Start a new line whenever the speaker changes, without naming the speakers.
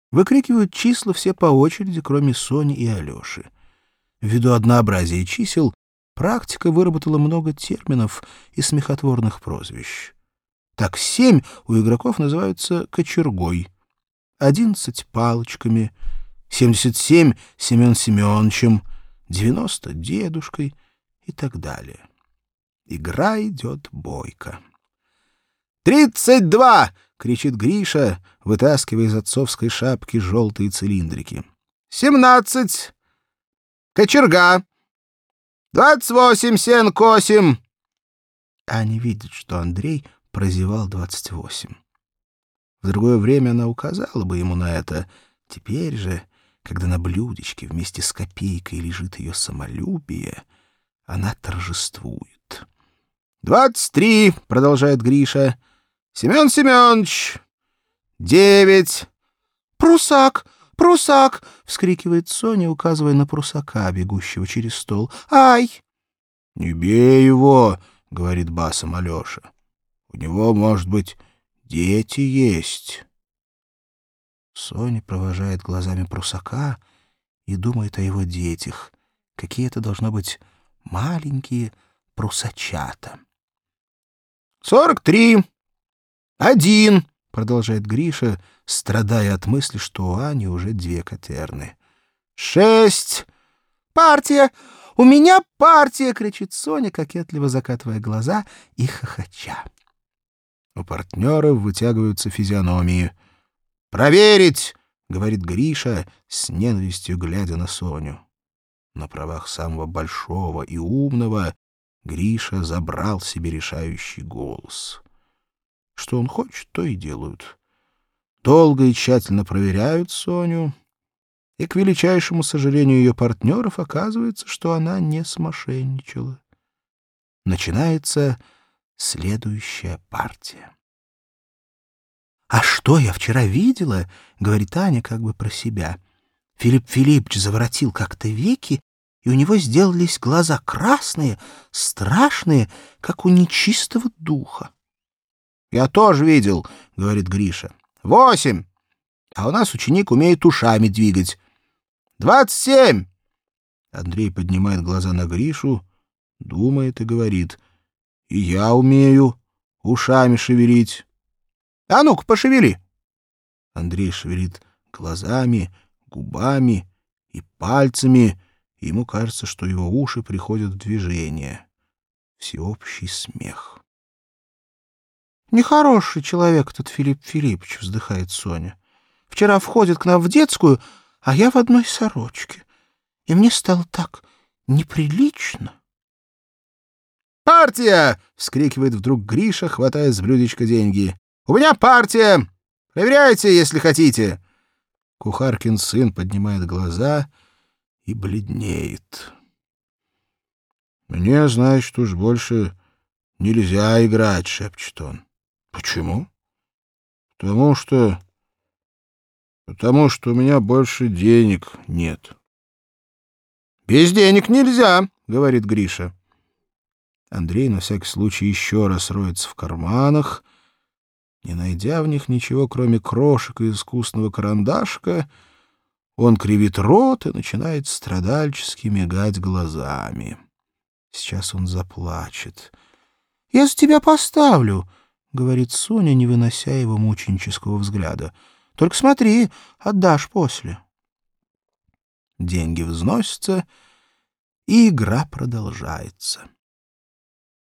Выкрикивают числа все по очереди, кроме Сони и Алеши. Ввиду однообразия чисел практика выработала много терминов и смехотворных прозвищ. Так 7 у игроков называются кочергой, 11 — палочками, 77 — Семен Семеновичем, 90 — дедушкой и так далее. Игра идет бойко. 32! — кричит Гриша, вытаскивая из отцовской шапки желтые цилиндрики. 17! Кочерга! 28! Сен-косим! Аня видит, что Андрей прозевал 28. В другое время она указала бы ему на это. Теперь же, когда на блюдечке вместе с копейкой лежит ее самолюбие, она торжествует. 23! — продолжает Гриша. Семен Семенович! 9! Прусак! Прусак! — вскрикивает Соня, указывая на прусака, бегущего через стол. Ай! Не бей его! — говорит басом Алеша. У него, может быть, дети есть. Соня провожает глазами прусака и думает о его детях. Какие это должно быть маленькие прусачата. 43! 1! — продолжает Гриша, страдая от мысли, что у Ани уже 2 котерны. 6! Партия! У меня партия! — кричит Соня, кокетливо закатывая глаза и хохоча. У партнеров вытягиваются физиономии. «Проверить!» — говорит Гриша, с ненавистью глядя на Соню. На правах самого большого и умного Гриша забрал себе решающий голос. Что он хочет, то и делают. Долго и тщательно проверяют Соню, и, к величайшему сожалению ее партнеров, оказывается, что она не смошенничала. Начинается следующая партия. «А что я вчера видела?» — говорит Аня как бы про себя. Филипп Филиппович заворотил как-то веки, и у него сделались глаза красные, страшные, как у нечистого духа. «Я тоже видел», — говорит Гриша. 8! А у нас ученик умеет ушами двигать. 27! Андрей поднимает глаза на Гришу, думает и говорит. И я умею ушами шевелить. А ну-ка, пошевели. Андрей шевелит глазами, губами и пальцами, и ему кажется, что его уши приходят в движение. Всеобщий смех. «Нехороший человек этот Филипп Филиппович», — вздыхает Соня. «Вчера входит к нам в детскую, а я в одной сорочке. И мне стало так неприлично». «Партия!» — вскрикивает вдруг Гриша, хватая с блюдечка деньги. «У меня партия! Проверяйте, если хотите!» Кухаркин сын поднимает глаза и бледнеет. «Мне, значит, уж больше нельзя играть», — шепчет он. «Почему?» Потому что у меня больше денег нет». «Без денег нельзя», — говорит Гриша. Андрей на всякий случай еще раз роется в карманах. Не найдя в них ничего, кроме крошек и искусного карандашика, он кривит рот и начинает страдальчески мигать глазами. Сейчас он заплачет. «Я за тебя поставлю», — говорит Соня, не вынося его мученического взгляда. «Только смотри, отдашь после». Деньги взносятся, и игра продолжается.